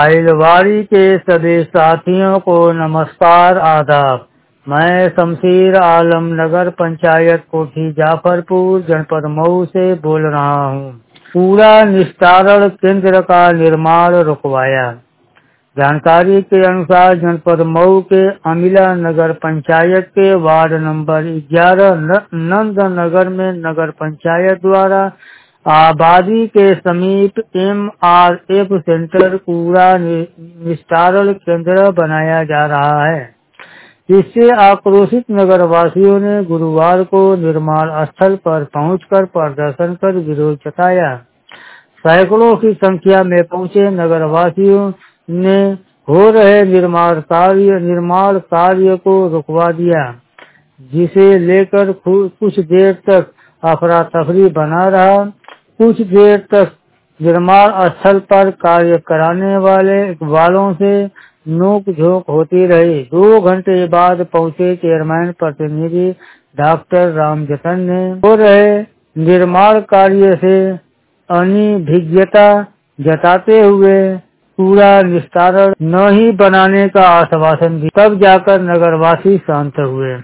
आइलवाड़ी के सभी साथियों को नमस्कार आदाब। मैं शमशीर आलम नगर पंचायत कोठी जाफरपुर जनपद मऊ से बोल रहा हूँ। कूड़ा निस्तारण केंद्र का निर्माण रुकवाया। जानकारी के अनुसार जनपद मऊ के अमिला नगर पंचायत के वार्ड नंबर 11 नंद नगर में नगर पंचायत द्वारा आबादी के समीप MRF सेंटर कूड़ा निस्तारण केंद्र बनाया जा रहा है। इससे आक्रोशित नगरवासियों ने गुरुवार को निर्माण स्थल पर पहुंचकर प्रदर्शन कर विरोध जताया। सैकड़ों की संख्या में पहुंचे नगरवासियों ने हो रहे निर्माण कार्य को रुकवा दिया, जिसे लेकर कुछ देर तक अफरा तफरी बना रहा। कुछ देर तक निर्माण स्थल पर कार्य कराने वालों से नोक झोंक होती रही। 2 घंटे बाद पहुंचे चेयरमैन प्रतिनिधि डॉक्टर रामजतन ने हो रहे निर्माण कार्य से अनिभिज्ञता जताते हुए कूड़ा निस्तारण न ही बनाने का आश्वासन दिया। तब जाकर नगरवासी शांत हुए।